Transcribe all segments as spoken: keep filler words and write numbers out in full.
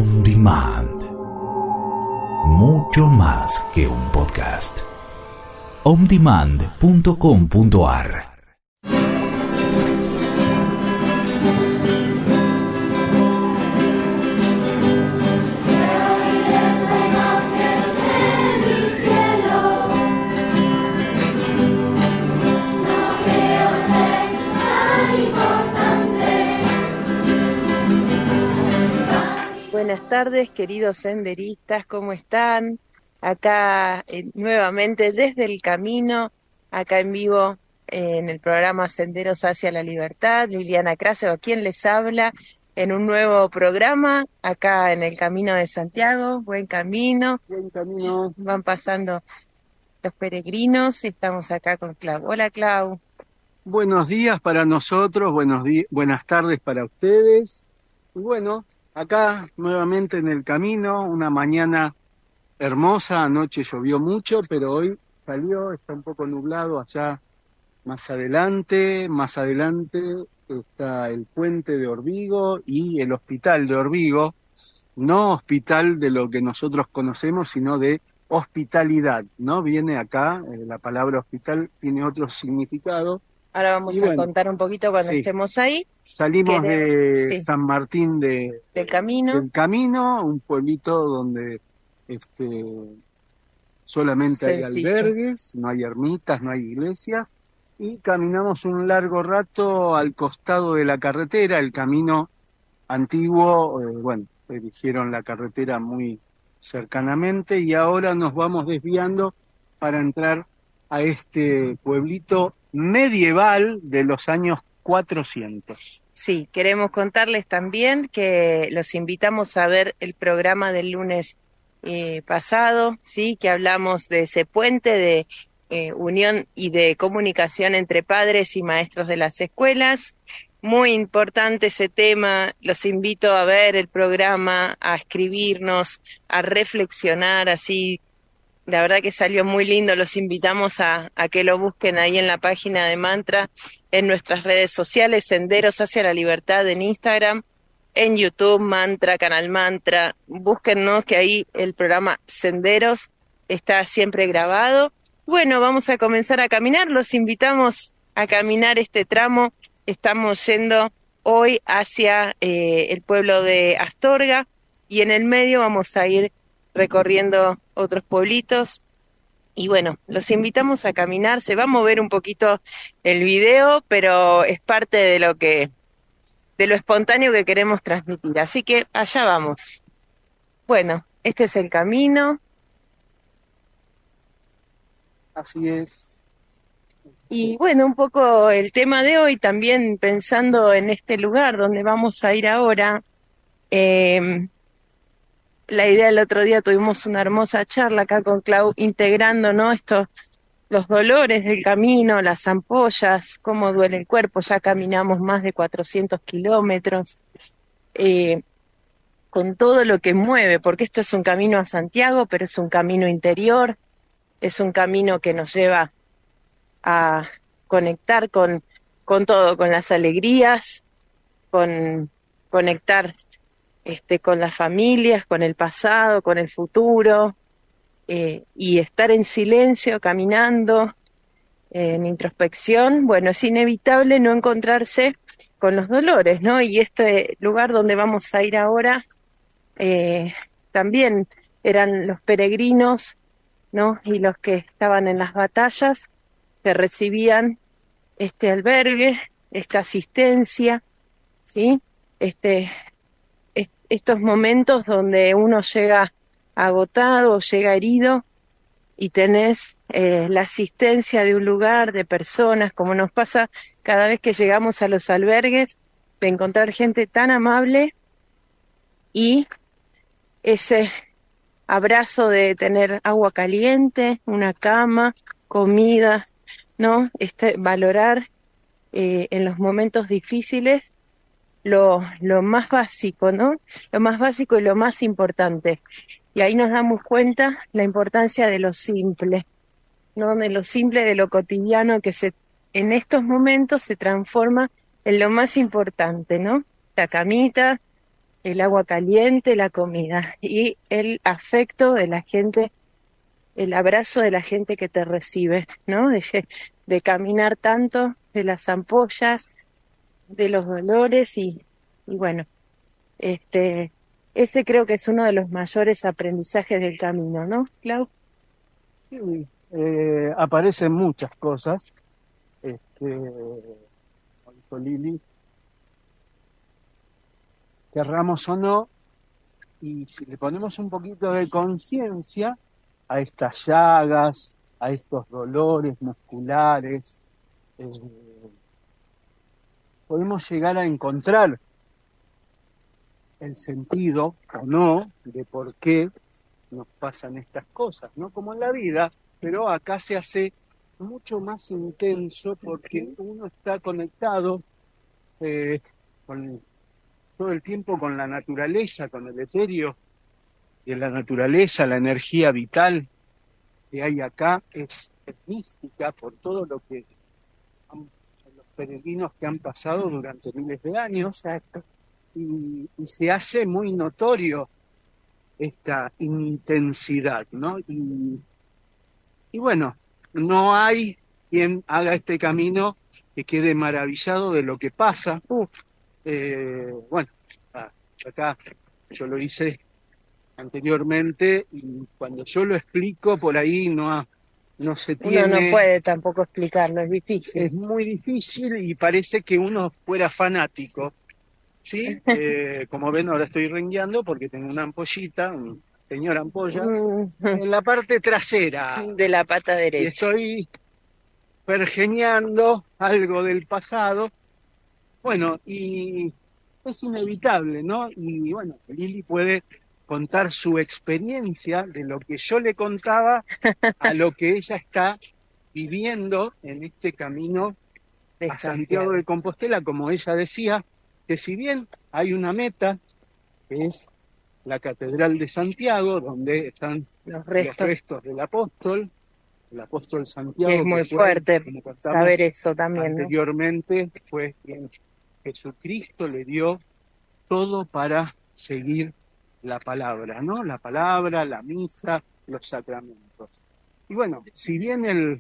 On Demand. Mucho más que un podcast. on demand punto com punto a r. Buenas tardes, queridos senderistas, ¿cómo están? Acá eh, nuevamente desde el camino, acá en vivo eh, en el programa Senderos hacia la Libertad. Liliana Krasov, quien les habla en un nuevo programa, acá en el Camino de Santiago. Buen camino. Buen camino. Van pasando los peregrinos y estamos acá con Clau. Hola, Clau. Buenos días para nosotros, buenos di- buenas tardes para ustedes. Y bueno, acá nuevamente en el camino, una mañana hermosa, anoche llovió mucho, pero hoy salió, está un poco nublado allá más adelante, más adelante está el puente de Orbigo y el hospital de Orbigo, no hospital de lo que nosotros conocemos, sino de hospitalidad, ¿no? Viene acá, eh, la palabra hospital tiene otro significado. Ahora vamos Y a bueno, contar un poquito cuando sí, estemos ahí. salimos Queremos- de sí, San Martín de, del camino. del Camino, un pueblito donde este, solamente hay Sencillo. albergues, no hay ermitas, no hay iglesias, y caminamos un largo rato al costado de la carretera, el camino antiguo, eh, bueno, eligieron la carretera muy cercanamente y ahora nos vamos desviando para entrar a este pueblito medieval de los años cuatrocientos. Sí, queremos contarles también que los invitamos a ver el programa del lunes eh, pasado, sí, que hablamos de ese puente de eh, unión y de comunicación entre padres y maestros de las escuelas. Muy importante ese tema, los invito a ver el programa, a escribirnos, a reflexionar, así. La verdad que salió muy lindo, los invitamos a, a que lo busquen ahí en la página de Mantra, en nuestras redes sociales, Senderos hacia la Libertad en Instagram, en YouTube, Mantra, Canal Mantra, búsquennos que ahí el programa Senderos está siempre grabado. Bueno, vamos a comenzar a caminar, los invitamos a caminar este tramo, estamos yendo hoy hacia eh, el pueblo de Astorga y en el medio vamos a ir recorriendo otros pueblitos. Y bueno, los invitamos a caminar, se va a mover un poquito el video, pero es parte de lo que, de lo espontáneo que queremos transmitir. Así que allá vamos. Bueno, este es el camino. Así es. Y bueno, un poco el tema de hoy, también pensando en este lugar donde vamos a ir ahora. Eh, La idea del otro día tuvimos una hermosa charla acá con Clau, integrando, ¿no? Estos, los dolores del camino, las ampollas, cómo duele el cuerpo. Ya caminamos más de cuatrocientos kilómetros, eh, con todo lo que mueve, porque esto es un camino a Santiago, pero es un camino interior, es un camino que nos lleva a conectar con, con todo, con las alegrías, con conectar este, con las familias, con el pasado, con el futuro, eh, y estar en silencio, caminando, eh, en introspección. Bueno, es inevitable no encontrarse con los dolores, ¿no? Y este lugar donde vamos a ir ahora, eh, también eran los peregrinos, ¿no? Y los que estaban en las batallas, que recibían este albergue, esta asistencia, ¿sí? Este estos momentos donde uno llega agotado, llega herido y tenés eh, la asistencia de un lugar, de personas, como nos pasa cada vez que llegamos a los albergues, de encontrar gente tan amable y ese abrazo de tener agua caliente, una cama, comida, ¿no? Este, valorar eh, en los momentos difíciles Lo, lo más básico, ¿no? Lo más básico y lo más importante. Y ahí nos damos cuenta la importancia de lo simple, ¿no? De lo simple, de lo cotidiano que se, en estos momentos se transforma en lo más importante, ¿no? La camita, el agua caliente, la comida y el afecto de la gente, el abrazo de la gente que te recibe, ¿no? De, lle- de caminar tanto, de las ampollas, de los dolores y, y bueno, este, ese creo que es uno de los mayores aprendizajes del camino, ¿no, Clau? Sí, eh, aparecen muchas cosas, este, como dijo Lili, querramos o no, y si le ponemos un poquito de conciencia a estas llagas, a estos dolores musculares, eh, podemos llegar a encontrar el sentido o no de por qué nos pasan estas cosas, ¿no? Como en la vida, pero acá se hace mucho más intenso porque uno está conectado eh, con, todo el tiempo con la naturaleza, con el etéreo de la naturaleza, la energía vital que hay acá es, es mística por todo lo que han- los peregrinos que han pasado durante miles de años. Exacto. Y, y se hace muy notorio esta intensidad, ¿no? Y, y bueno, no hay quien haga este camino que quede maravillado de lo que pasa. Uh, Eh, bueno, ah, acá yo lo hice anteriormente y cuando yo lo explico por ahí no, ha- no se Uno no tiene, puede tampoco explicarlo, es difícil. es muy difícil y parece que uno fuera fanático. Sí, eh, como ven ahora estoy rengueando porque tengo una ampollita, una señora ampolla, Mm, en la parte trasera de la pata y derecha. estoy pergeñando algo del pasado. Bueno, y es inevitable, ¿no? Y bueno, Lili puede contar su experiencia de lo que yo le contaba a lo que ella está viviendo en este camino De a Santiago Santiago. de Compostela, como ella decía, que si bien hay una meta, que es la Catedral de Santiago, donde están Los los restos, restos del apóstol, el apóstol que es Santiago, que muy fue, fuerte como contamos saber eso también, ¿no? anteriormente, fue quien Jesucristo le dio todo para seguir la palabra, ¿no? La palabra, la misa, los sacramentos. Y bueno, si bien el,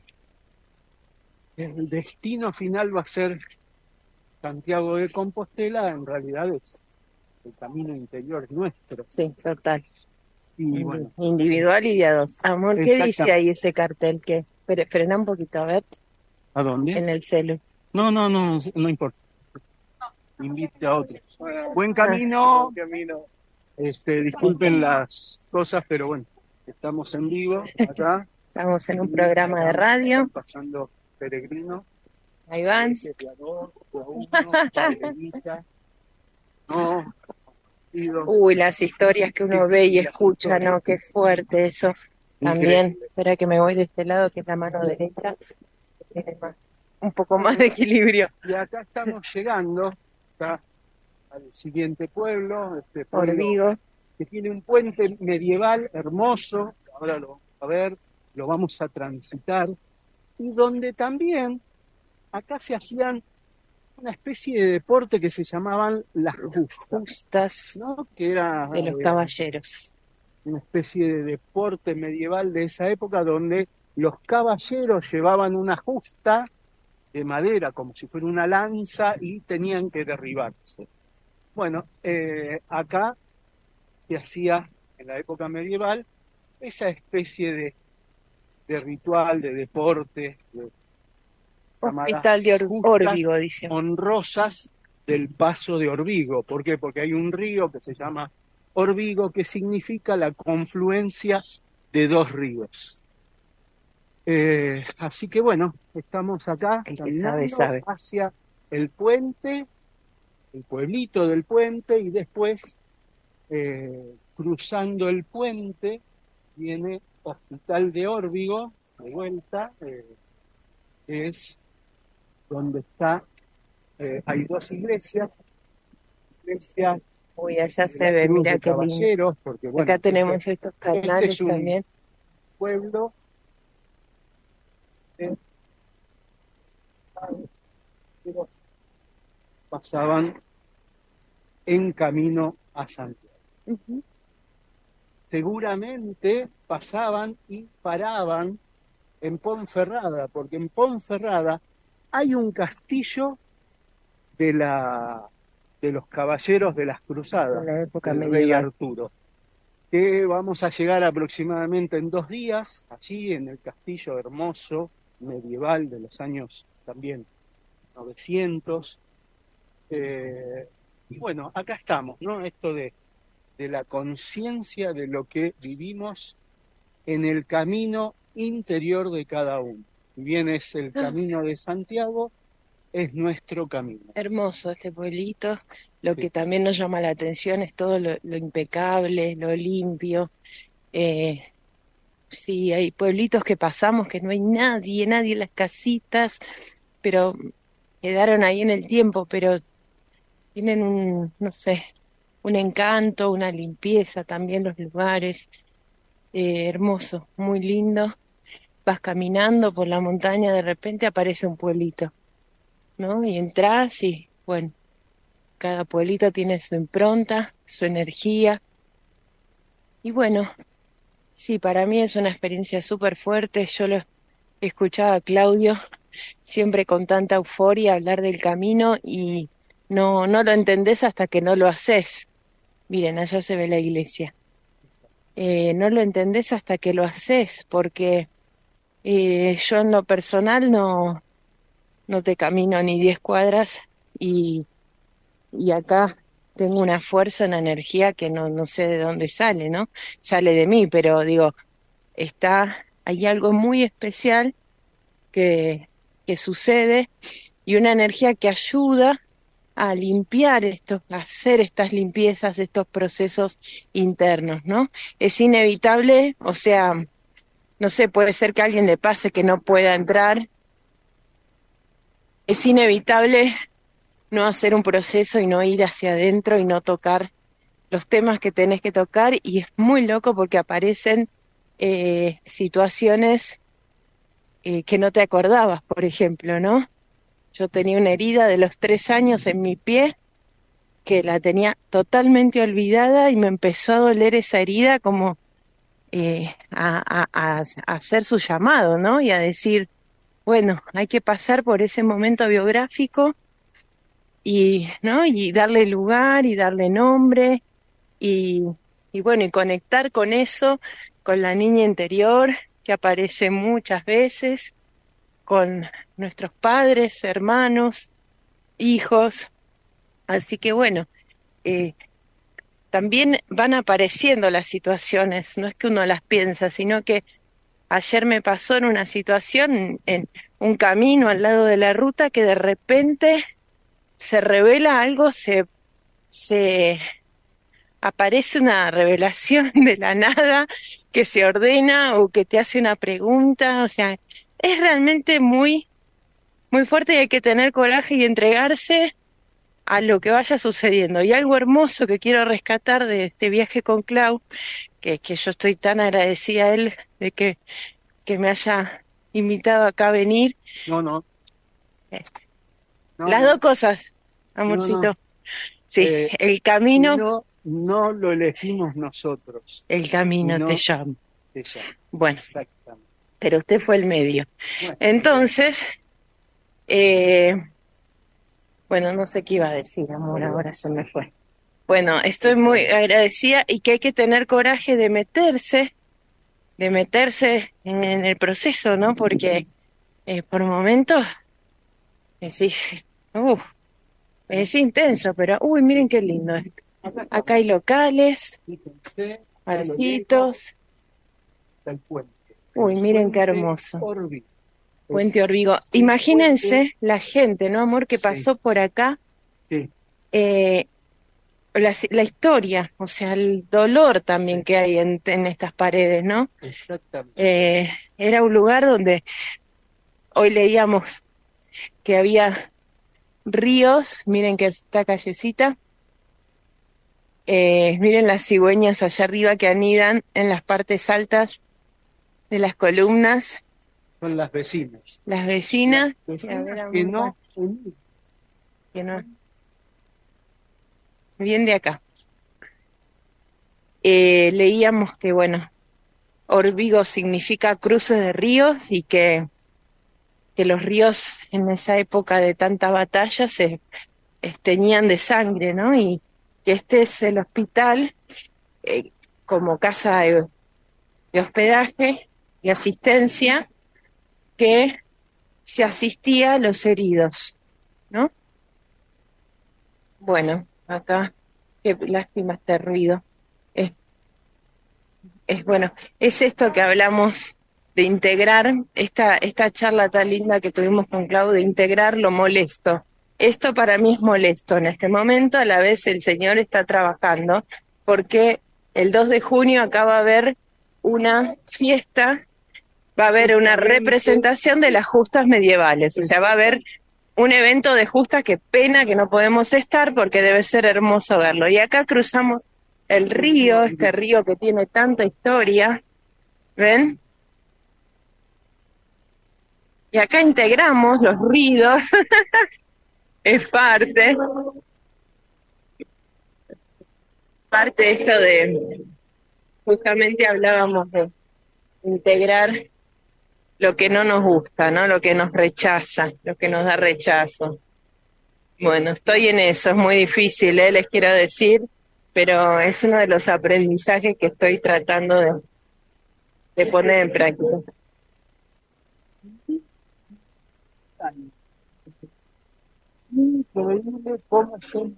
el destino final va a ser Santiago de Compostela, en realidad es el camino interior nuestro. Sí, total. Y bueno, Individual y de a dos. Amor, ¿qué dice exactamente. ahí ese cartel? Que Espere, frena un poquito, a ver, ¿A dónde? en el celu. No, no, no, no importa. Invite a otros. Buen Ah, camino. camino. Este, disculpen las cosas, pero bueno, estamos en vivo acá. estamos en un programa de radio. Están pasando peregrinos. Ahí van. Siete a dos, a uno, Paderita. No, ido. Uy, las historias que uno ve y escucha, ¿no? Qué fuerte eso. También, espera que me voy de este lado, que es la mano derecha. que tiene más- un poco más de equilibrio. Y acá estamos llegando acá, al siguiente pueblo, este pueblo Orbigo. que tiene un puente medieval hermoso, ahora lo vamos a ver, lo vamos a transitar, y donde también acá se hacían una especie de deporte que se llamaban las justas, Justas ¿no? Que era de los eh, caballeros. una especie de deporte medieval de esa época donde los caballeros llevaban una justa de madera como si fuera una lanza y tenían que derribarse. Bueno, eh, acá se hacía en la época medieval esa especie de, de ritual, de deporte, de llamadas Hospital de Or- justas Órbigo, dice. honrosas del paso de Orbigo. ¿Por qué? Porque hay un río que se llama Orbigo, que significa la confluencia de dos ríos. Eh, así que bueno, estamos acá El que caminando sabe, sabe. hacia el puente, el pueblito del puente, y después eh, cruzando el puente viene Hospital de Órbigo, de vuelta, eh, es donde está, eh, hay dos iglesias, iglesia Uy, allá de se la ve, Cruz mira de qué lindo. Caballeros, porque bueno, Acá tenemos este, estos este canales es un también. pueblo eh, pasaban en camino a Santiago. Ujú. Seguramente pasaban y paraban en Ponferrada, porque en Ponferrada hay un castillo de la de los caballeros de las En cruzadas, la época del rey medieval. Arturo, que vamos a llegar aproximadamente en dos días, allí en el castillo hermoso, medieval de los años también novecientos. Eh, y bueno, acá estamos, ¿no? Esto de, de la conciencia de lo que vivimos en el camino interior de cada uno. Si bien es el Ah, camino de Santiago, es nuestro camino. hermoso este pueblito. Lo Sí, que también nos llama la atención es todo lo, lo impecable, lo limpio. Eh, sí, hay pueblitos que pasamos que no hay nadie, nadie en las casitas, pero quedaron ahí en el tiempo, pero tienen un, no sé, un encanto, una limpieza también los lugares. Eh, hermoso, muy lindo. Vas caminando por la montaña, de repente aparece un pueblito, ¿no? Y entras y, bueno, cada pueblito tiene su impronta, su energía. Y bueno, sí, para mí es una experiencia súper fuerte. Yo lo escuchaba a Claudio siempre con tanta euforia hablar del camino y no, no lo entendés hasta que no lo haces. Miren, allá se ve la iglesia. Eh, no lo entendés hasta que lo haces, porque eh, yo en lo personal no, no te camino ni diez cuadras y, y acá tengo una fuerza, una energía que no, no sé de dónde sale, ¿no? Sale de mí, pero digo, está, hay algo muy especial que, que sucede y una energía que ayuda a limpiar estos, a hacer estas limpiezas, estos procesos internos, ¿no? Es inevitable, o sea, no sé, puede ser que a alguien le pase que no pueda entrar, es inevitable no hacer un proceso y no ir hacia adentro y no tocar los temas que tenés que tocar y es muy loco porque aparecen eh, situaciones eh, que no te acordabas, por ejemplo, ¿no? Yo tenía una herida de los tres años en mi pie que la tenía totalmente olvidada y me empezó a doler esa herida como eh, a, a, a, a hacer su llamado, ¿no? Y a decir, bueno, hay que pasar por ese momento biográfico y, ¿no? Y darle lugar y darle nombre y, y bueno, y conectar con eso, con la niña interior que aparece muchas veces, con nuestros padres, hermanos, hijos. Así que bueno, eh, también van apareciendo las situaciones, no es que uno las piensa, sino que ayer me pasó en una situación, en un camino al lado de la ruta, que de repente se revela algo, se, se aparece una revelación de la nada que se ordena o que te hace una pregunta, o sea, es realmente muy, muy fuerte y hay que tener coraje y entregarse a lo que vaya sucediendo. Y algo hermoso que quiero rescatar de este viaje con Clau, que, que yo estoy tan agradecida a él de que, que me haya invitado acá a venir. no, no, Eh, no, Las dos no, cosas, no, no. amorcito. Sí, Eh, el camino, no, no lo elegimos nosotros, el camino te sino llama. ella. Bueno, Exactamente. pero usted fue el medio. Bueno, Entonces, eh, bueno, no sé qué iba a decir, amor, ahora se me fue. Bueno, estoy muy agradecida y que hay que tener coraje de meterse, de meterse en el proceso, ¿no? Porque eh, por momentos decís, uff, es intenso, pero uy, miren qué lindo esto. Acá hay locales, fíjense, a lo lejos barcitos, está el puente. uy, El miren qué puente hermoso. Orbi. Puente Es Orbigo. un puente, Imagínense la gente, ¿no, amor? Que sí, pasó por acá, sí, eh, la, la historia, o sea, el dolor también sí, que hay en, en estas paredes, ¿no? exactamente. Eh, era un lugar donde hoy leíamos que había ríos, miren que esta callecita, eh, miren las cigüeñas allá arriba que anidan en las partes altas de las columnas, Son las vecinas. las Las vecinas, y a vecinas ver, que amor, no unimos. que no, bien de acá. eh, leíamos que, bueno, Órbigo significa cruce de ríos y que, que los ríos en esa época de tanta batalla se eh, teñían de sangre, ¿no? Y que este es el hospital eh, como casa de, de hospedaje y asistencia que se asistía a los heridos, ¿no? Bueno, acá, qué lástima este ruido. Es, es bueno, es esto que hablamos de integrar, esta, esta charla tan linda que tuvimos con Clau, de integrar lo molesto. Esto para mí es molesto en este momento, a la vez el Señor está trabajando, porque el dos de junio acá va a haber una fiesta, va a haber una representación de las justas medievales, o sea, va a haber un evento de justas, que pena que no podemos estar porque debe ser hermoso verlo. Y acá cruzamos el río, este río que tiene tanta historia, ¿ven? Y acá integramos los ruidos, es parte, parte de esto de, justamente hablábamos de integrar lo que no nos gusta, ¿no? Lo que nos rechaza, lo que nos da rechazo. Bueno, estoy en eso, es muy difícil, ¿eh? Les quiero decir, pero es uno de los aprendizajes que estoy tratando de, de poner en práctica. Increíble cómo se...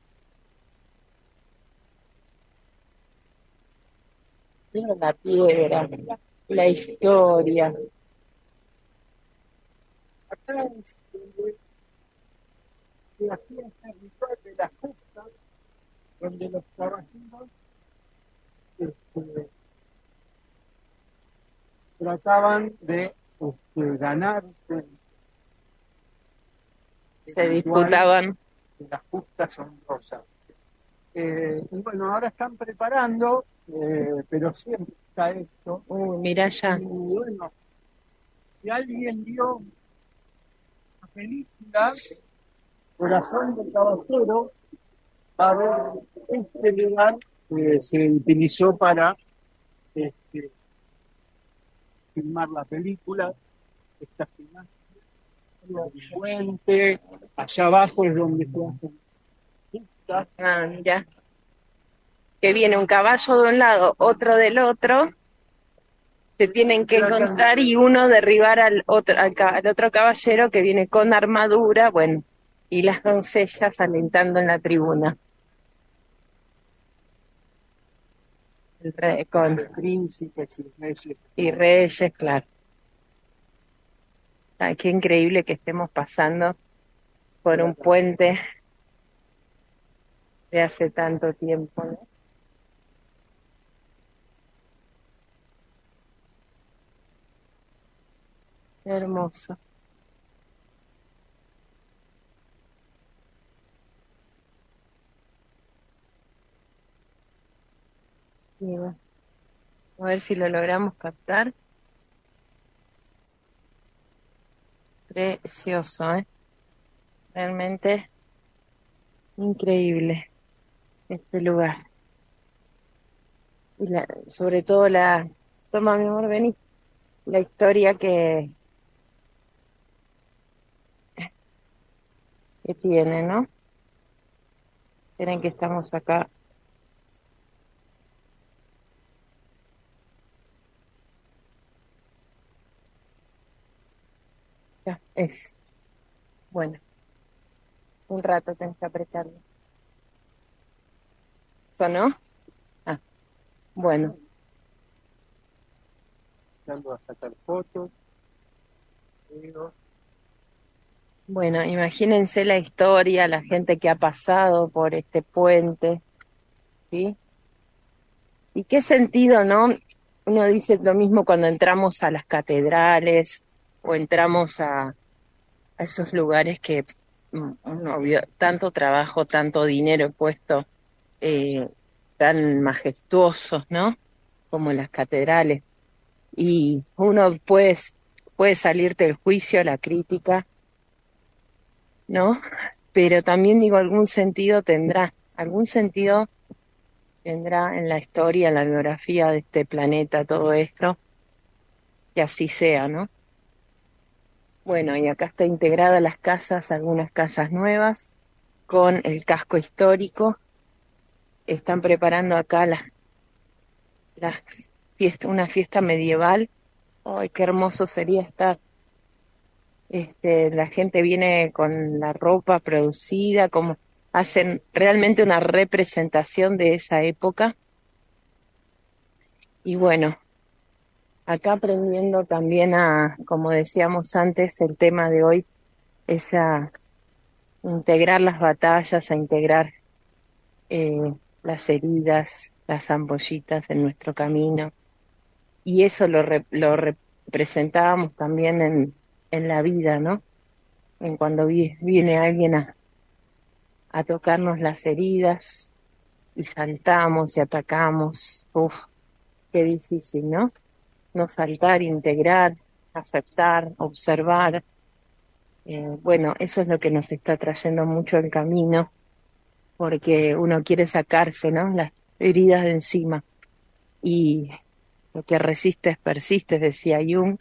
Mira la piedra, la historia. Acá es la fiesta ritual de las justas, donde los caballeros este, trataban de este, ganarse. Se disputaban. De las justas honrosas. Eh, y bueno, ahora están preparando, eh, pero siempre está esto. Uy, mira ya. Y bueno, si alguien vio la película Corazón del Caballero, va a ver este lugar que se utilizó para este, filmar la película. Está filmando el puente, allá abajo es donde se hacen justas. Ah, mira. Que viene un caballo de un lado, otro del otro, se tienen que encontrar y uno derribar al otro, al, al otro caballero que viene con armadura, bueno, y las doncellas alentando en la tribuna. El rey, con príncipes y reyes. Y reyes, claro. Ay, qué increíble que estemos pasando por un puente de hace tanto tiempo, ¿no? Qué hermoso. Y bueno, a ver si lo logramos captar. Precioso, ¿eh? Realmente increíble este lugar. Y la, sobre todo la... Toma, mi amor, vení. La historia que... que tiene, ¿no? Esperen que estamos acá. Ya, es. Bueno, un rato tenés que apretarlo. ¿Sonó? Ah, bueno. Empezando a sacar fotos, videos. Bueno, imagínense la historia, la gente que ha pasado por este puente, ¿sí? ¿Y qué sentido, no? Uno dice lo mismo cuando entramos a las catedrales o entramos a, a esos lugares que uno vio tanto trabajo, tanto dinero puesto, eh, tan majestuosos, ¿no? Como las catedrales. Y uno puede, puede salirte del juicio, la crítica, ¿no? Pero también digo, algún sentido tendrá, algún sentido vendrá en la historia, en la biografía de este planeta, todo esto, que así sea, ¿no? Bueno, y acá está integrada las casas, algunas casas nuevas, con el casco histórico. Están preparando acá las, las fiesta, una fiesta medieval. Ay, qué hermoso sería estar. Este, la gente viene con la ropa producida, como hacen realmente una representación de esa época. Y bueno, acá aprendiendo también a, como decíamos antes, el tema de hoy es a integrar las batallas, a integrar eh, las heridas, las ampollitas en nuestro camino. Y eso lo, re- lo representábamos también en, en la vida, ¿no? En cuando vi- viene alguien a, a tocarnos las heridas y saltamos y atacamos. Uf, qué difícil, ¿no? No saltar, integrar, aceptar, observar. Eh, bueno, eso es lo que nos está trayendo mucho el camino, porque uno quiere sacarse, ¿no? Las heridas de encima. Y lo que resistes persiste, decía Jung.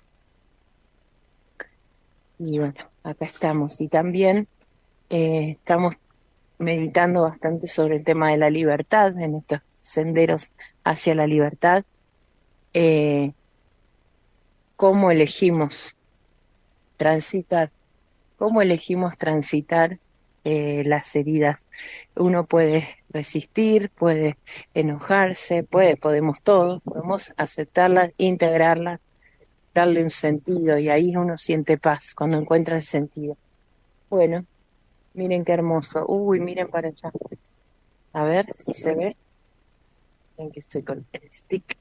Y bueno, acá estamos. Y también eh, estamos meditando bastante sobre el tema de la libertad, en estos senderos hacia la libertad. Eh, ¿Cómo elegimos transitar? ¿Cómo elegimos transitar eh, las heridas? Uno puede resistir, puede enojarse, puede, podemos todos, podemos aceptarlas, integrarlas, darle un sentido, y ahí uno siente paz cuando encuentra el sentido. Bueno, miren qué hermoso. Uy, miren para allá. A ver si se ve. Miren que estoy con el stick.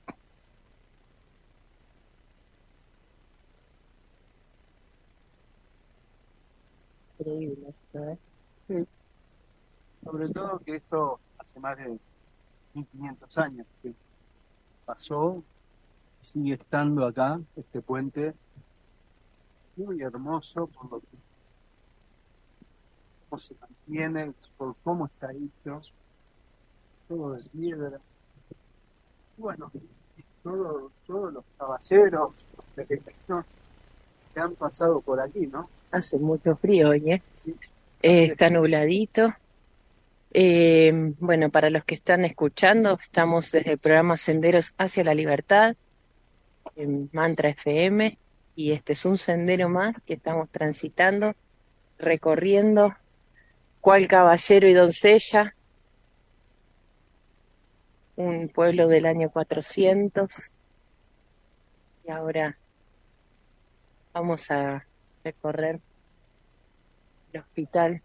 Increíble esto, ¿eh? Sí, sobre todo que esto hace más de mil quinientos años que pasó, sigue estando acá, este puente muy hermoso por lo que cómo se mantiene, por cómo está hecho, todo de piedra. Bueno, todo- todos los caballeros, los peregrinos que han pasado por aquí, ¿no? Hace mucho frío hoy, ¿eh? Sí, Eh, está nubladito. Eh, bueno, para los que están escuchando, estamos desde el programa Senderos hacia la Libertad, en Mantra F M, y este es un sendero más que estamos transitando, recorriendo, cual caballero y doncella, un pueblo del año cuatrocientos, y ahora vamos a recorrer el hospital.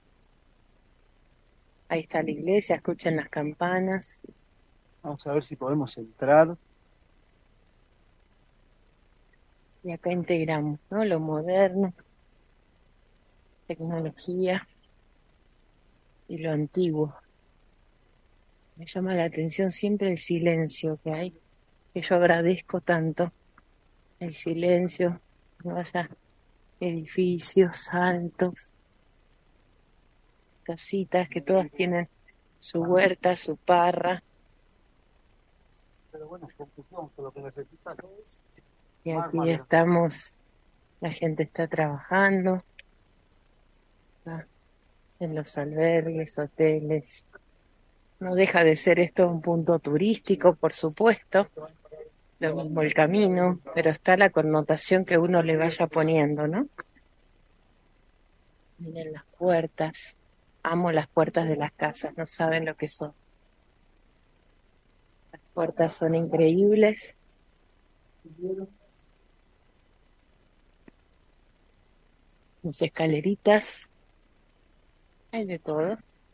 Ahí está la iglesia, escuchen las campanas, vamos a ver si podemos entrar. y acá integramos, ¿no? Lo moderno, tecnología y lo antiguo. Me llama la atención siempre el silencio que hay, que yo agradezco tanto. El silencio, no haya edificios altos, casitas que todas tienen su huerta, su parra, Pero bueno, conclusión, que lo que necesitan es y más aquí madera. estamos, la gente está trabajando, ¿no? En los albergues, hoteles. No deja de ser esto un punto turístico, por supuesto, lo mismo el camino, pero está la connotación que uno le vaya poniendo, ¿no? Miren las puertas, amo las puertas de las casas, no saben lo que son. Las puertas son increíbles. Las escaleritas, hay de todo.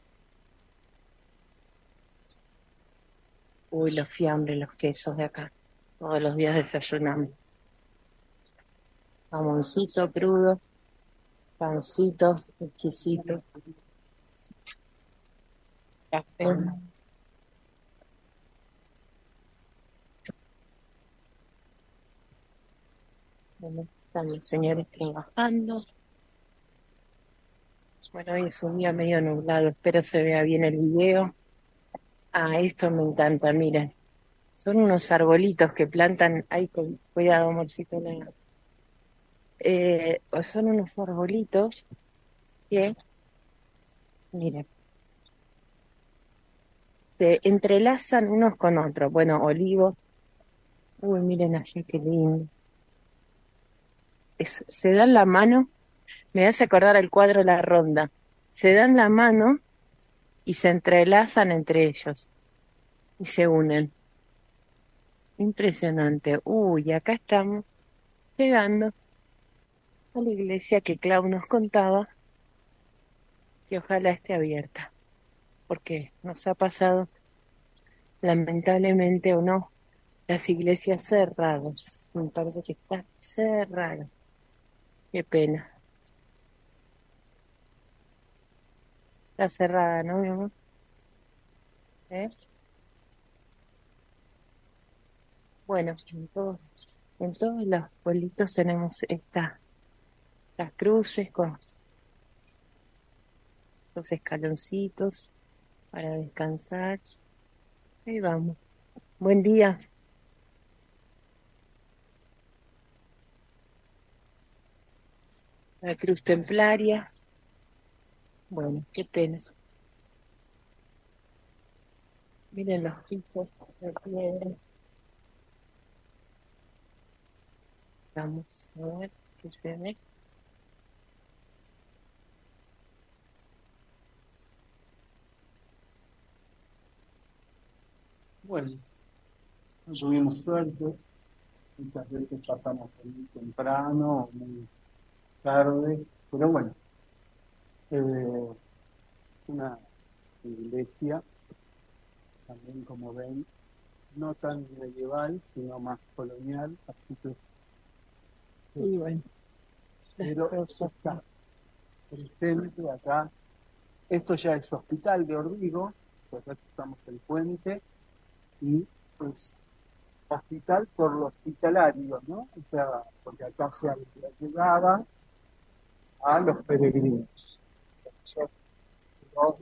Uy, los fiambres, los quesos de acá. Todos los días desayunamos. Jamoncito crudo, pancito exquisito, café. Bueno, están los señores trabajando. Bueno, hoy es un día medio nublado, espero se vea bien el video. Ah, esto me encanta, miren. Son unos arbolitos que plantan. Ay, cu- cuidado, amorcito. la- Eh, son unos arbolitos que, miren, se entrelazan unos con otros. Bueno, olivos. Uy, miren allí qué lindo. Es- se dan la mano. Me hace acordar el cuadro La Ronda. Se dan la mano y se entrelazan entre ellos y se unen. Impresionante. Uy, acá estamos llegando a la iglesia que Clau nos contaba que ojalá esté abierta, porque nos ha pasado, lamentablemente o no, las iglesias cerradas. Me parece que está cerrada. Qué pena. Está cerrada, ¿no, mi amor? ¿Eh? Bueno, en todos, en todos los pueblitos tenemos esta, las cruces con los escaloncitos para descansar. Ahí vamos. Buen día. La cruz templaria. Bueno, qué pena. Miren los pisos de piedra. Vamos a ver qué se ve. Bueno, no tuvimos suerte, muchas veces pasamos muy temprano o muy tarde, pero bueno, eh, una iglesia, también como ven, no tan medieval, sino más colonial, así que, Y bueno, pero destrozo. está presente acá. Esto ya es Hospital de Orbigo, pues acá estamos el puente, y pues hospital por lo hospitalario, ¿no? O sea, porque acá se llegaba a los peregrinos. Eso, ¿no?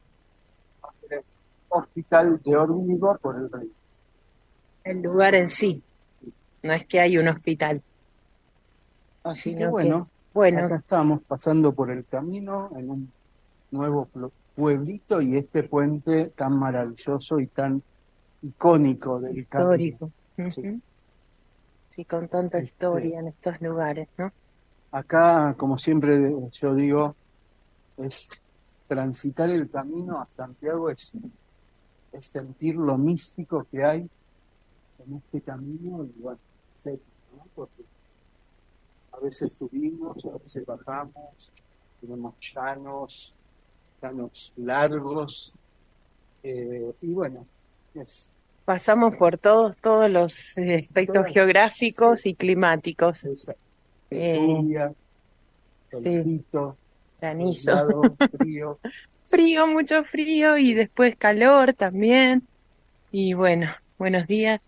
Hospital de Orbigo por el río. El lugar en sí, no es que hay un hospital, Así que sino que, bueno, bueno, acá estamos pasando por el camino en un nuevo plo- pueblito y este puente tan maravilloso y tan icónico del camino. histórico. Sí. Ujú. Sí, con tanta Este, historia en estos lugares, ¿no? acá, como siempre yo digo, es transitar el camino a Santiago, es, es sentir lo místico que hay en este camino y bueno, etcétera, ¿no? Porque a veces subimos, a veces bajamos, tenemos llanos, llanos largos, eh, y bueno, es Pasamos por todos, todos los eh, aspectos toda geográficos y climáticos. esa Eh, lluvia, sí, solcito, granizo, nublado, frío. frío, mucho frío y después calor también. Y bueno, buenos días.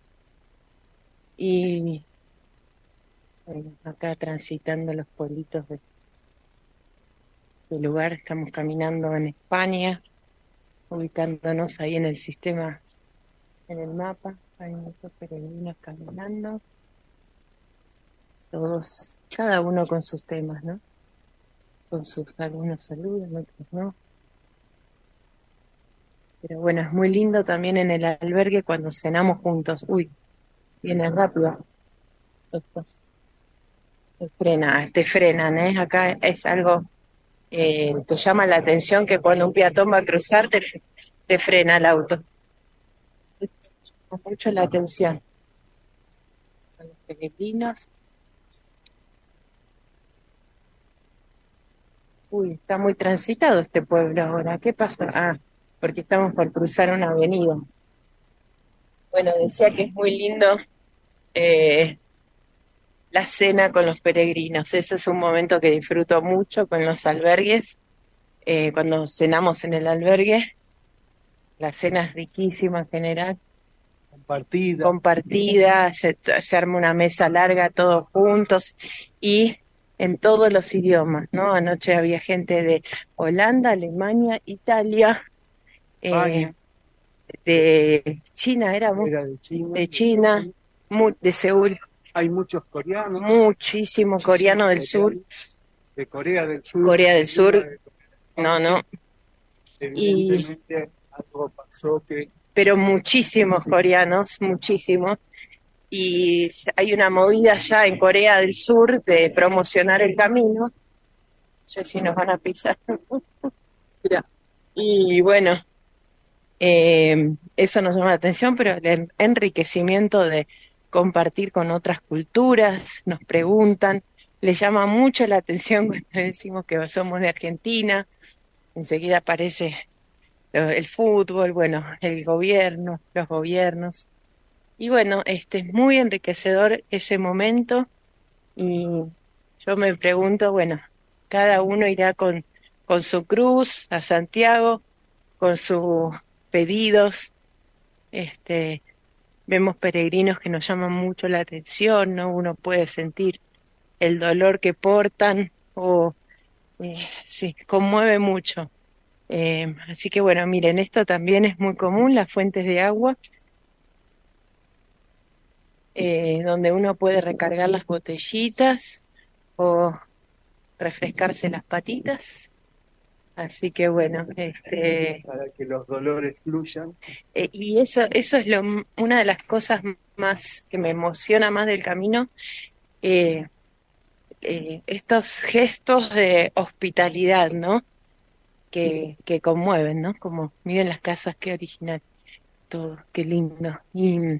Y bueno, acá transitando los pueblitos de este lugar, estamos caminando en España, ubicándonos ahí en el sistema, en el mapa. Hay muchos peregrinos caminando, todos, cada uno con sus temas, ¿no? Con sus, algunos saludan, otros no. Pero bueno, es muy lindo también en el albergue cuando cenamos juntos. Uy, viene rápido. Esto, te frena, te frenan, ¿eh? Acá es algo eh, te llama la atención que cuando un peatón va a cruzar te, te frena el auto. Llama mucho la atención. Con los peregrinos. Uy, está muy transitado este pueblo ahora. ¿Qué pasó? Ah, porque estamos por cruzar una avenida. Bueno, decía que es muy lindo eh, la cena con los peregrinos. Ese es un momento que disfruto mucho con los albergues. Eh, cuando cenamos en el albergue, la cena es riquísima en general, Compartida. compartida, se, se arma una mesa larga todos juntos y en todos los idiomas, ¿no? Anoche había gente de Holanda, Alemania, Italia, eh, España. de China, era mu- Era de China. de China, mu- de Seúl, Hay muchos coreanos. muchísimo coreano del sur, De Corea del Sur. Corea del Sur, de- no, no, y Evidentemente algo pasó que pero muchísimos Sí. coreanos, muchísimos, y s- hay una movida ya en Corea del Sur de promocionar el camino. No sé si nos van a pisar. Mira. Y bueno, eh, eso nos llama la atención, pero el en- enriquecimiento de compartir con otras culturas, nos preguntan, les llama mucho la atención cuando decimos que somos de Argentina, enseguida aparece lo- el fútbol, bueno, el gobierno, los gobiernos. Y bueno, este es muy enriquecedor ese momento y yo me pregunto, bueno, cada uno irá con, con su cruz a Santiago, con sus pedidos, este, vemos peregrinos que nos llaman mucho la atención, ¿no? Uno puede sentir el dolor que portan o eh, sí, conmueve mucho. Eh, así que bueno, miren, esto también es muy común, las fuentes de agua, eh, donde uno puede recargar las botellitas o refrescarse las patitas. Así que bueno, este, para que los dolores fluyan. eh, y eso, eso es lo, m- una de las cosas más que me emociona más del camino, eh, eh, estos gestos de hospitalidad, ¿no? Que, que conmueven, ¿no? Como, miren las casas, qué original, todo, qué lindo. Y mm,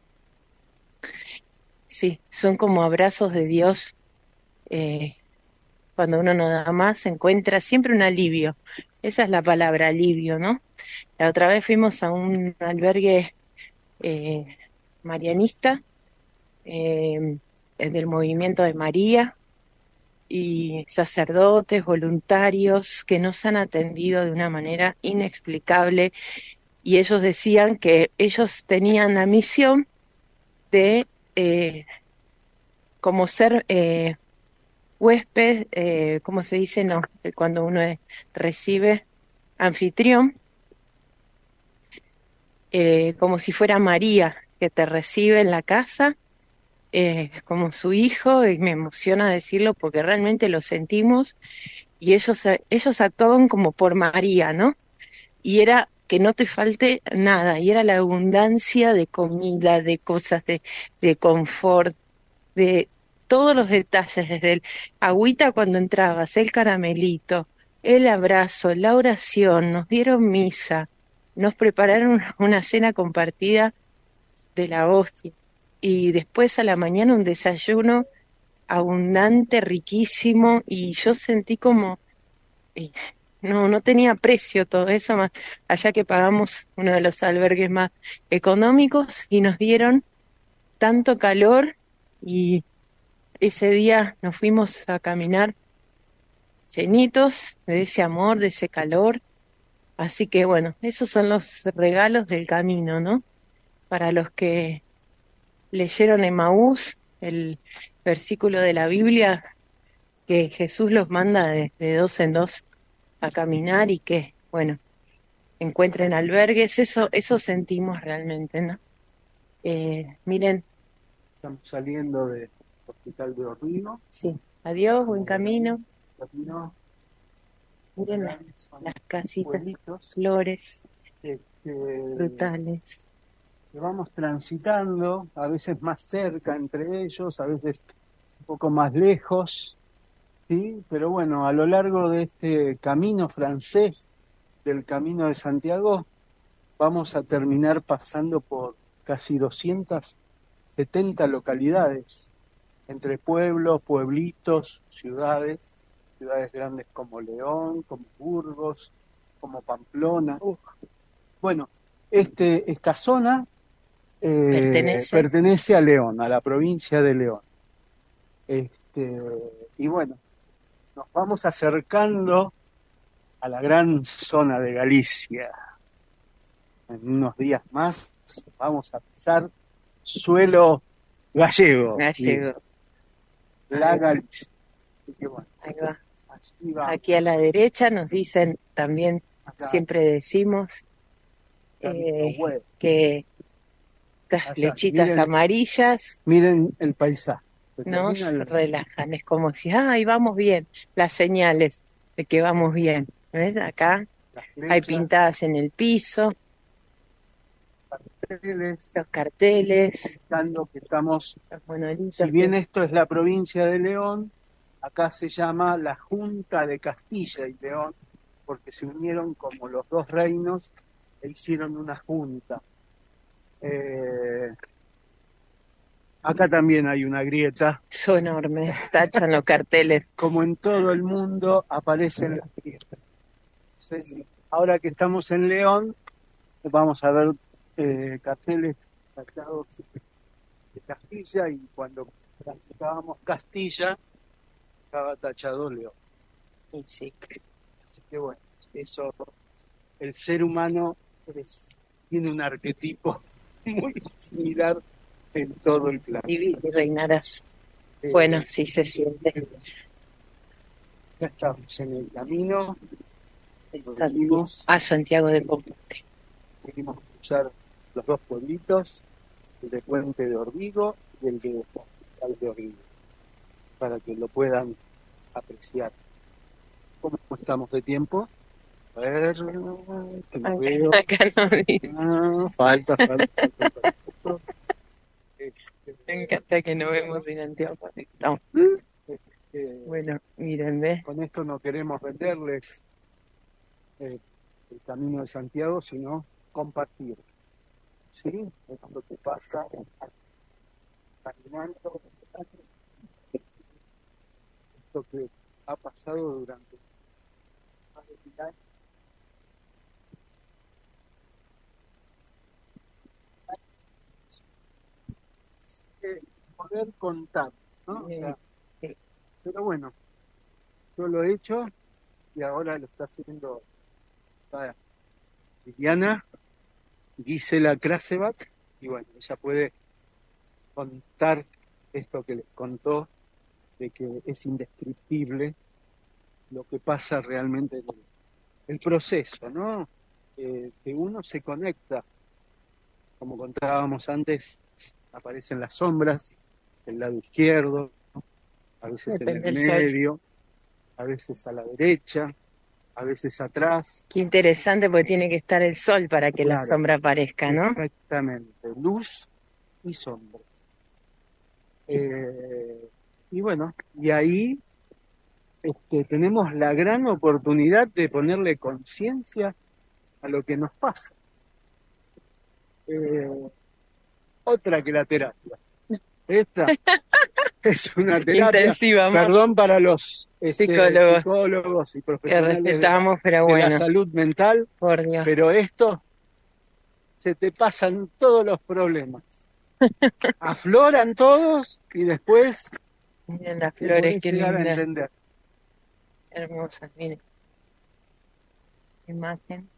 sí, son como abrazos de Dios. eh, Cuando uno no da más, encuentra siempre un alivio. Esa es la palabra, alivio, ¿no? La otra vez fuimos a un albergue eh, marianista, eh, del movimiento de María, y sacerdotes, voluntarios que nos han atendido de una manera inexplicable, y ellos decían que ellos tenían la misión de eh, como ser eh, huésped, eh, ¿cómo se dice? No, cuando uno es- recibe anfitrión, eh, como si fuera María que te recibe en la casa, eh, como su hijo, y me emociona decirlo porque realmente lo sentimos, y ellos, eh, ellos actuaban como por María, ¿no? Y era que no te falte nada, y era la abundancia de comida, de cosas, de, de confort, de todos los detalles, desde el agüita cuando entrabas, el caramelito, el abrazo, la oración, nos dieron misa, nos prepararon una una cena compartida de la hostia, y después a la mañana un desayuno abundante, riquísimo, y yo sentí como, eh, no, no tenía precio todo eso, más allá que pagamos uno de los albergues más económicos y nos dieron tanto calor, y ese día nos fuimos a caminar cenitos de ese amor, de ese calor. Así que bueno, esos son los regalos del camino, ¿no? Para los que leyeron Emaús, el versículo de la Biblia, que Jesús los manda de, de dos en dos a caminar y que, bueno, encuentren albergues, eso, eso sentimos realmente, ¿no? Eh, miren, Estamos saliendo del Hospital de Horrigo. sí, adiós, buen camino. Camino Miren las, son las casitas, pueblitos flores este, frutales. que vamos transitando, a veces más cerca entre ellos, a veces un poco más lejos, ¿sí? Pero bueno, a lo largo de este camino francés, del Camino de Santiago, vamos a terminar pasando por casi doscientas setenta localidades, entre pueblos, pueblitos, ciudades, ciudades grandes como León, como Burgos, como Pamplona. Uf. Bueno, este, esta zona eh, Pertenece. pertenece a León, a la provincia de León. Este, y bueno, nos vamos acercando a la gran zona de Galicia. En unos días más vamos a pisar suelo gallego. Gallego. La Galicia. Así que bueno, Ahí va. así va. Aquí a la derecha nos dicen también, Acá. siempre decimos, eh, Bueno, que estas allá, flechitas miren, amarillas miren el paisaje. Se termina nos el- relajan. Es como si, ay, vamos bien. Las señales de que vamos bien. ¿Ves? Acá las hay flechas, pintadas en el piso, carteles, los carteles, indicando que estamos, los si monolitos. bien esto es la provincia de León, acá se llama la Junta de Castilla y León, porque se unieron como los dos reinos e hicieron una junta. Eh, acá también hay una grieta. Son enormes, tachan los carteles. Como en todo el mundo aparecen las grietas. Entonces, ahora que estamos en León, vamos a ver eh, carteles tachados de Castilla, y cuando transitábamos Castilla estaba tachado León. Y sí, Así que bueno, eso, el ser humano es- tiene un arquetipo muy similar en todo el planeta. vivir y reinarás. Eh, Bueno, sí se siente. Ya estamos en el camino, Santiago- venimos, a Santiago de Compostela. venimos a cruzar los dos pueblitos, el de Puente de Orbigo y el de Hospital de Orbigo, para que lo puedan apreciar. ¿Cómo estamos de tiempo? A ver, que no veo. Acá no dice. Ah, falta, falta, falta, falta. Este, Me encanta que no vemos sin anteojos. No. este, Bueno, miren, ¿ves? con esto no queremos venderles eh, el camino de Santiago, sino compartir. ¿Sí? Es lo que pasa caminando, esto que ha pasado durante más de mil años. Que poder contar, ¿no? O sea, Sí. pero bueno, yo lo he hecho y ahora lo está haciendo esta Liliana Gisela Krasevac, y bueno, ella puede contar esto que les contó, de que es indescriptible lo que pasa realmente en el, el proceso, ¿no? Eh, que uno se conecta, como contábamos antes, aparecen las sombras del lado izquierdo, a veces en Depende el del sol. medio, a veces a la derecha, a veces atrás. Qué interesante porque tiene que estar el sol para que la Claro. sombra aparezca, ¿no? Exactamente, luz y sombras. Eh, y bueno, y ahí este, tenemos la gran oportunidad de ponerle conciencia a lo que nos pasa. Eh, otra que la terapia. Esta es una terapia, Intensiva, amor, perdón para los este, Psicólogos. psicólogos y que profesionales de, respetamos, pero de la bueno, salud mental, por Dios. pero esto se te pasan todos los problemas. Afloran todos y después Miren las te flores, podés qué llegar a lindas, entender. hermosas, miren. Imagen.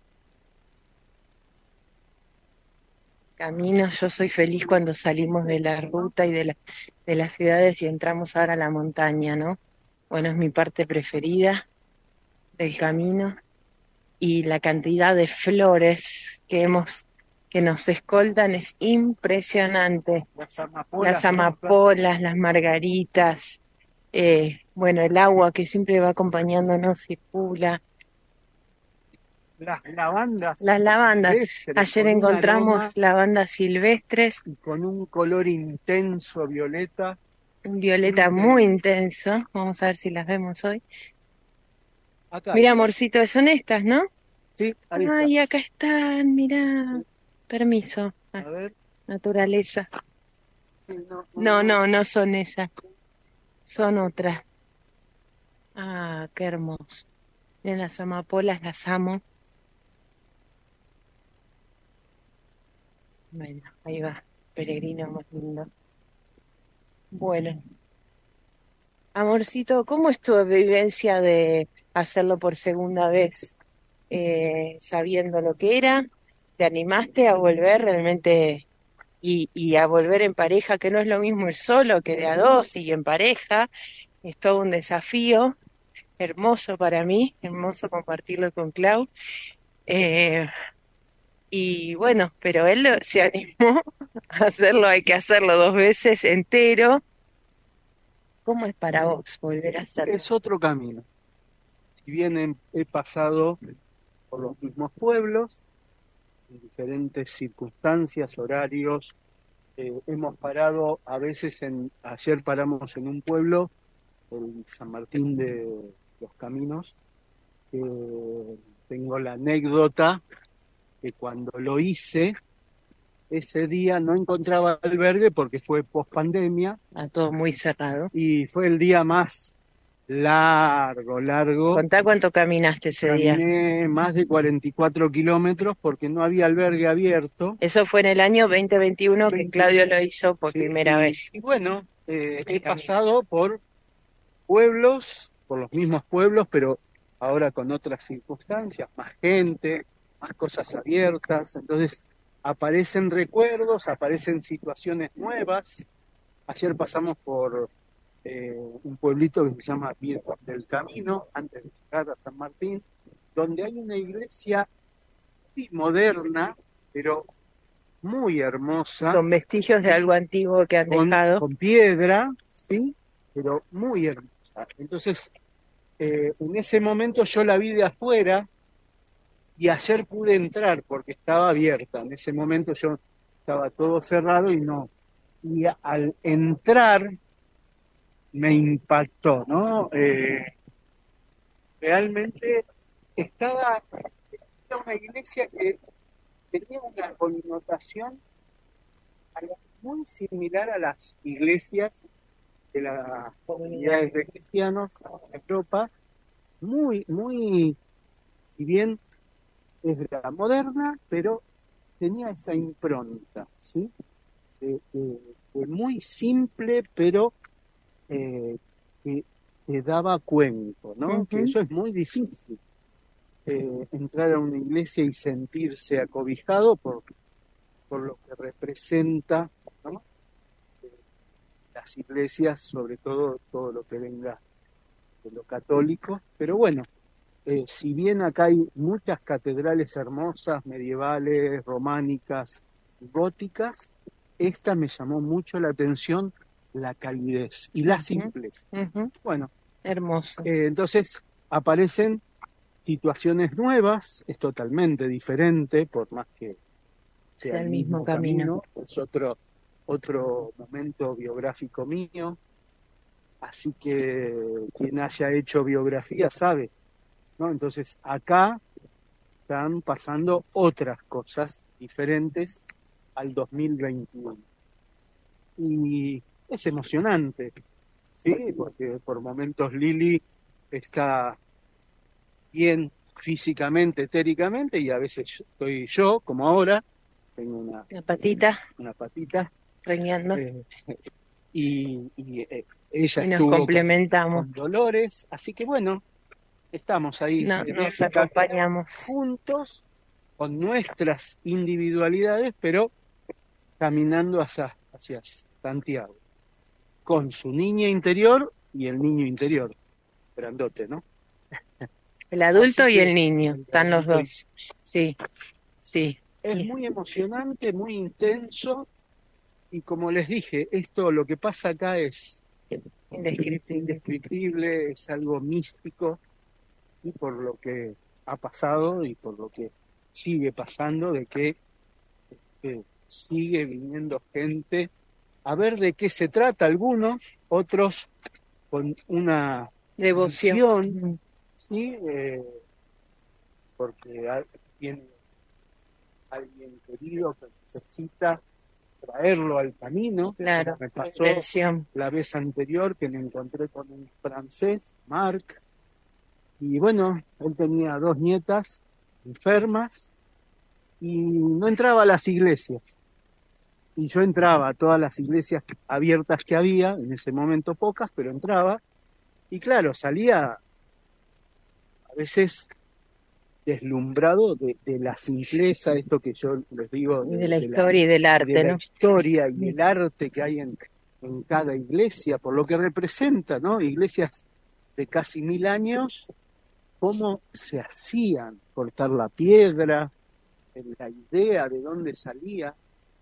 Camino, yo soy feliz cuando salimos de la ruta y de, la, de las ciudades y entramos ahora a la montaña, ¿no? Bueno, es mi parte preferida del camino y la cantidad de flores que hemos, que nos escoltan es impresionante. Las amapolas, Las amapolas, las margaritas, eh, bueno, el agua que siempre va acompañándonos circula. las lavandas. Las lavandas. silvestres, Ayer con un encontramos aroma lavandas silvestres, y con un color intenso violeta. un violeta Increíble. muy intenso. Vamos a ver si las vemos hoy. Acá. Mira, amorcito, son estas, ¿no? Sí, ahí está. Ay, acá están, mira. Permiso. A Ah, ver. naturaleza. Sí, no, No, no, no son esas. Son otras. Ah, qué hermoso. Miren las amapolas, las amo. Bueno, ahí va. Peregrino más lindo. Bueno. Amorcito, ¿cómo es tu vivencia de hacerlo por segunda vez? Eh, sabiendo lo que era, ¿te animaste a volver realmente y, y a volver en pareja, que no es lo mismo ir solo que de a dos y en pareja? Es todo un desafío, hermoso para mí, hermoso compartirlo con Clau. Eh, Y bueno, pero él lo- se animó a hacerlo, hay que hacerlo dos veces entero. ¿Cómo es para vos volver a hacerlo? Es otro camino. Si bien he, he pasado por los mismos pueblos, en diferentes circunstancias, horarios, eh, hemos parado a veces en, ayer paramos en un pueblo, el San Martín de los Caminos, que tengo la anécdota que cuando lo hice, ese día no encontraba albergue porque fue post pandemia Está todo muy cerrado. y fue el día más largo, largo. Contá cuánto caminaste ese día. Caminé más de cuarenta y cuatro kilómetros porque no había albergue abierto. Eso fue en el año veinte veintiuno que veinte Claudio lo hizo por Sí, primera y, vez. y bueno, eh, he El camino. pasado por pueblos, por los mismos pueblos, pero ahora con otras circunstancias, más gente, más cosas abiertas, entonces aparecen recuerdos, aparecen situaciones nuevas. Ayer pasamos por eh, un pueblito que se llama Virgen del Camino, antes de llegar a San Martín, donde hay una iglesia muy moderna, pero muy hermosa, Con vestigios de algo antiguo que han con, dejado. con piedra, ¿sí? Pero muy hermosa. Entonces, eh, en ese momento yo la vi de afuera y ayer pude entrar porque estaba abierta. En ese momento yo estaba todo cerrado y no. Y al entrar me impactó, ¿no? Eh, realmente estaba, era una iglesia que tenía una connotación a la- muy similar a las iglesias de las comunidades de cristianos en Europa, muy, muy, si bien es de la moderna, pero tenía esa impronta, ¿sí? De, de- de muy simple, pero eh, que, que daba cuento, ¿no? Que Ujú. eso es muy difícil, eh, entrar a una iglesia y sentirse acobijado por, por lo que representa, ¿no? Las iglesias, sobre todo todo lo que venga de lo católico, pero bueno, eh, si bien acá hay muchas catedrales hermosas, medievales, románicas, góticas, esta me llamó mucho la atención, la calidez y la Ujú, simpleza. ujú. Bueno, Hermoso. eh, entonces aparecen situaciones nuevas, es totalmente diferente, por más que sea Sea el el mismo mismo camino. camino, es otro, otro momento biográfico mío, así que quien haya hecho biografía sabe, ¿no? Entonces acá están pasando otras cosas diferentes al dos mil veintiuno. Y es emocionante, ¿sí? Porque por momentos Lili está bien físicamente, etéricamente, y a veces estoy yo, como ahora, tengo una, La patita una patita, reñando. eh, y, y, eh, ella Y nos estuvo con, complementamos. con Dolores, así que bueno, estamos ahí No, en nos ese camino acompañamos. juntos, con nuestras individualidades, pero caminando hacia, hacia Santiago, con su niña interior y el niño interior, grandote, ¿no? El Así adulto y que el niño, el están los adulto y- dos. Sí, sí. es Y muy emocionante, muy intenso, y como les dije, esto lo que pasa acá es indescriptible. indescriptible, es algo místico, y por lo que ha pasado y por lo que sigue pasando, de que eh, sigue viniendo gente a ver de qué se trata, algunos, otros con una Devoción. visión, ¿sí? Eh, porque hay- tiene alguien querido que necesita traerlo al camino. Claro, Me pasó intención. la vez anterior que me encontré con un francés, Marc, y bueno, él tenía dos nietas enfermas y no entraba a las iglesias. Y yo entraba a todas las iglesias abiertas que había, en ese momento pocas, pero entraba. Y claro, salía a veces deslumbrado de, de la simpleza, esto que yo les digo, De de, la de la, historia y del de arte, la ¿no? historia y el arte que hay en, en cada iglesia, por lo que representa, ¿no? Iglesias de casi mil años, cómo se hacían, cortar la piedra, la idea de dónde salía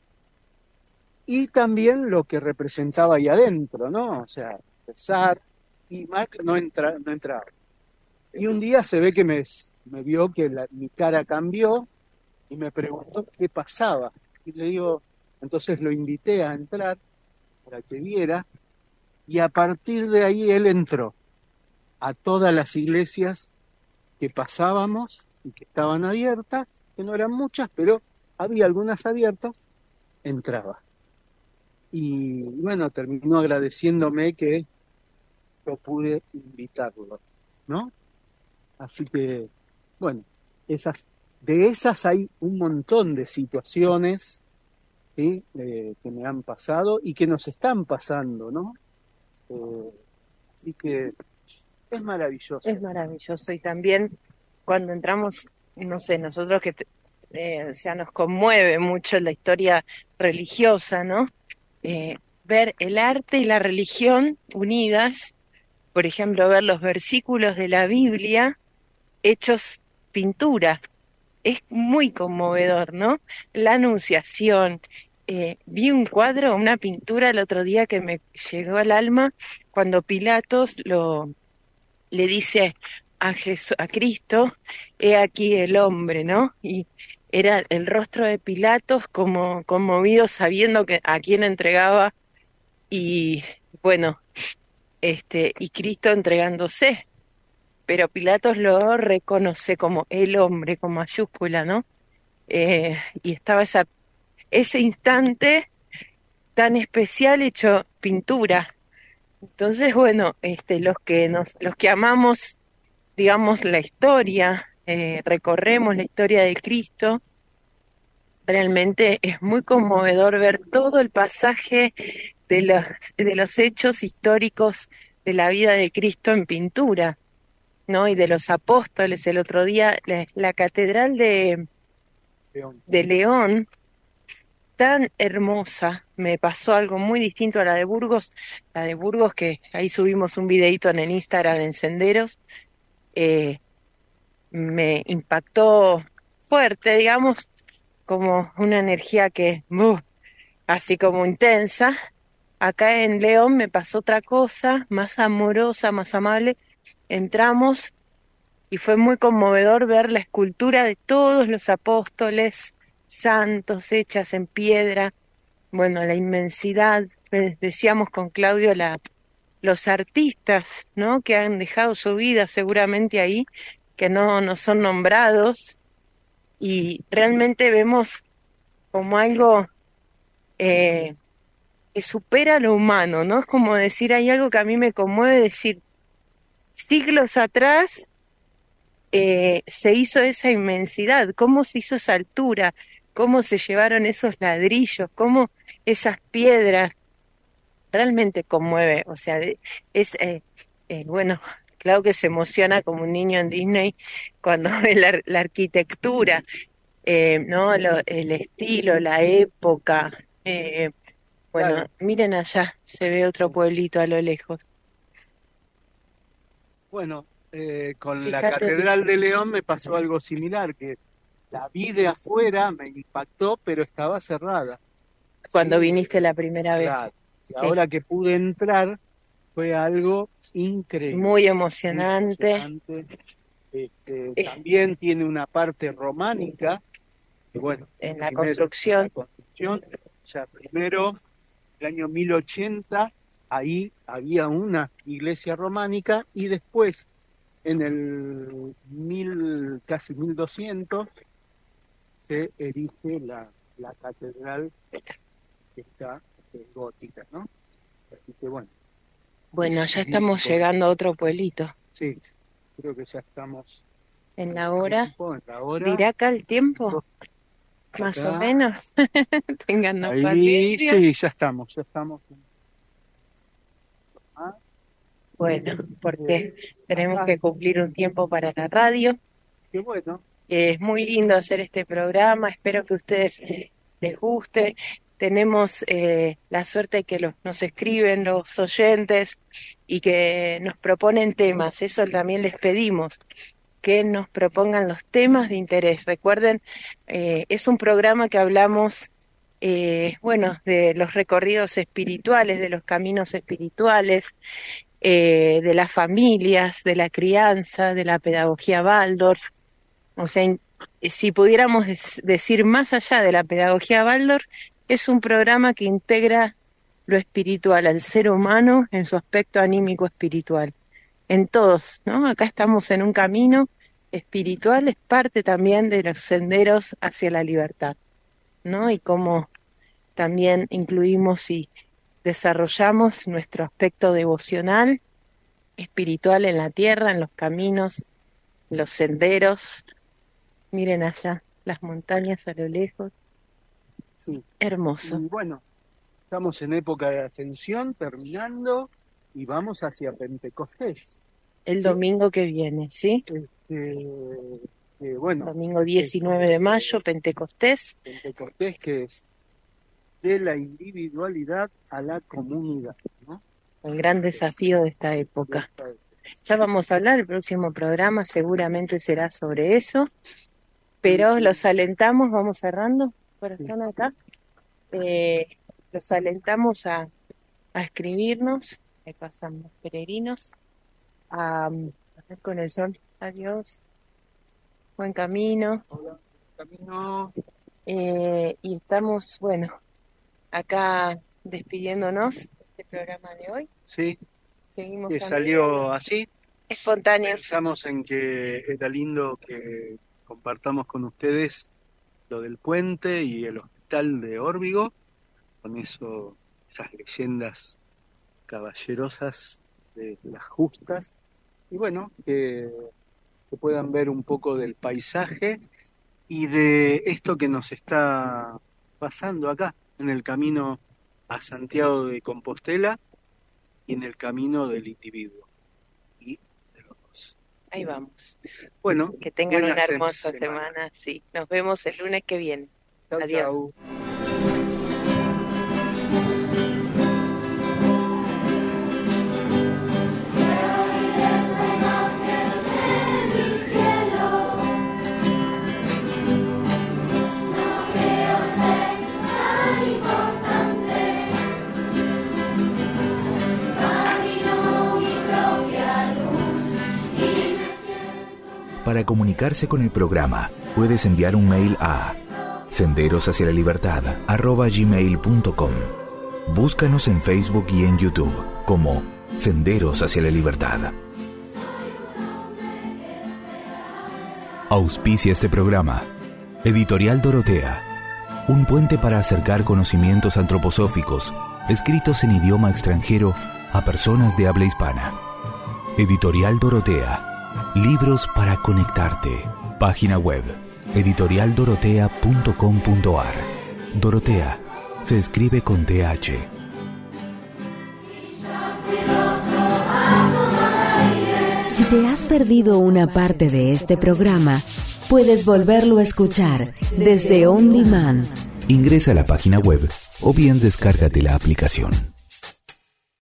y también lo que representaba ahí adentro, ¿no? O sea, rezar, y Mark no, entra, no entraba. Y un día se ve que me, me vio que la, mi cara cambió y me preguntó qué pasaba. Y le digo, entonces lo invité a entrar para que viera, y a partir de ahí él entró a todas las iglesias que pasábamos y que estaban abiertas, que no eran muchas, pero había algunas abiertas, entraba. Y bueno, terminó agradeciéndome que yo pude invitarlo, ¿no? Así que, bueno, esas, de esas hay un montón de situaciones, ¿sí? eh, que me han pasado y que nos están pasando, ¿no? Eh, así que es maravilloso. Es maravilloso. Y también cuando entramos, no sé, nosotros que, eh, o sea, nos conmueve mucho la historia religiosa, ¿no? Eh, ver el arte y la religión unidas, por ejemplo, ver los versículos de la Biblia hechos pintura, es muy conmovedor, ¿no? La Anunciación. Eh, vi un cuadro, una pintura el otro día que me llegó al alma cuando Pilatos lo le dice a Jesús, a Cristo, he aquí el hombre, ¿no? Y era el rostro de Pilatos como conmovido sabiendo que a quién entregaba y bueno, este y Cristo entregándose, pero Pilatos lo reconoce como el hombre con mayúscula, ¿no? Eh, y estaba esa ese instante tan especial hecho pintura. Entonces, bueno, este los que nos los que amamos digamos, la historia, eh, recorremos la historia de Cristo, realmente es muy conmovedor ver todo el pasaje de los, de los hechos históricos de la vida de Cristo en pintura, ¿no? Y de los apóstoles. El otro día, la, la catedral de, León. de León, tan hermosa, me pasó algo muy distinto a la de Burgos, la de Burgos que ahí subimos un videíto en el Instagram en Senderos, eh, me impactó fuerte, digamos, como una energía que, ¡uh! Así como intensa. Acá en León me pasó otra cosa, más amorosa, más amable. Entramos y fue muy conmovedor ver la escultura de todos los apóstoles santos hechas en piedra. Bueno, la inmensidad, eh, decíamos con Claudio, la, los artistas, ¿no? Que han dejado su vida seguramente ahí, que no, no son nombrados, y realmente vemos como algo eh, que supera lo humano, ¿no? Es como decir, hay algo que a mí me conmueve, decir, siglos atrás eh, se hizo esa inmensidad, cómo se hizo esa altura, cómo se llevaron esos ladrillos, cómo esas piedras, realmente conmueve, o sea, de- es, eh, eh, bueno, claro que se emociona como un niño en Disney cuando ve la, la arquitectura, eh, ¿no? Lo- el estilo, la época. eh, bueno, Claro. miren allá, se ve otro pueblito a lo lejos. Bueno, eh, con la Fíjate, Catedral de León me pasó algo similar, que la vi de afuera, me impactó, pero estaba cerrada. cuando Sí, viniste la primera vez, claro. Y sí, ahora que pude entrar, fue algo increíble, muy muy emocionante. emocionante. Este, eh, también tiene una parte románica, que bueno, en la primero la construcción, construcción, o sea, primero, el año mil ochenta, ahí había una iglesia románica, y después, en el mil, casi mil doscientos, se erige la, la catedral que está eh, gótica, ¿no? Así que bueno, bueno, ya es muy estamos importante. llegando a otro pueblito. Sí, creo que ya estamos En en la el hora, tiempo, en la hora. dirá acá el tiempo, más o Acá, menos. Téngannos ahí, paciencia. sí, ya estamos, ya estamos. Ah, Bueno, eh, porque tenemos acá, que cumplir un tiempo para la radio. qué bueno, Eh, es muy lindo hacer este programa, espero que a ustedes les guste. Tenemos eh, la suerte de que los, nos escriben los oyentes y que nos proponen temas, eso también les pedimos. que nos propongan los temas de interés. Recuerden, eh, es un programa que hablamos, eh, bueno, de los recorridos espirituales, de los caminos espirituales, eh, de las familias, de la crianza, de la pedagogía Waldorf. O sea, in- si pudiéramos des- decir más allá de la pedagogía Waldorf, es un programa que integra lo espiritual al ser humano en su aspecto anímico espiritual. En todos, ¿no? Acá estamos en un camino espiritual, es parte también de los senderos hacia la libertad, ¿no? Y cómo también incluimos y desarrollamos nuestro aspecto devocional, espiritual en la tierra, en los caminos, los senderos. Miren allá, las montañas a lo lejos, Sí. hermoso. Y bueno, estamos en época de ascensión, terminando, y vamos hacia Pentecostés. El Sí. domingo que viene, ¿sí? Este, que, bueno, Domingo diecinueve de mayo, Pentecostés. Pentecostés, que es de la individualidad a la comunidad, ¿no? El gran desafío de esta época. Ya vamos a hablar, el próximo programa seguramente será sobre eso, pero los alentamos, vamos cerrando, por Sí. están acá, eh, los alentamos a, a escribirnos, ahí pasan los peregrinos, a, a ver con el sol, adiós, buen camino, Hola, camino. eh, y estamos, bueno, acá despidiéndonos de este programa de hoy, Sí, seguimos que también salió así. espontáneos. Pensamos en que era lindo que compartamos con ustedes lo del puente y el hospital de Órbigo, con eso, esas leyendas caballerosas de las justas, y bueno, que, que puedan ver un poco del paisaje y de esto que nos está pasando acá, en el camino a Santiago de Compostela y en el camino del individuo y de los dos. Ahí vamos. Bueno, Que tengan buena una sem- hermosa semana. Sí, nos vemos el lunes que viene. Chau, Adiós. chau. Para comunicarse con el programa, puedes enviar un mail a senderos hacia la libertad arroba gmail punto com. Búscanos en Facebook y en YouTube como Senderos hacia la Libertad. Auspicia este programa Editorial Dorotea, un puente para acercar conocimientos antroposóficos escritos en idioma extranjero a personas de habla hispana. Editorial Dorotea, libros para conectarte. Página web editorial dorotea punto com punto ar. Dorotea se escribe con T H. Si te has perdido una parte de este programa, puedes volverlo a escuchar desde On Demand. Ingresa a la página web o bien descárgate la aplicación.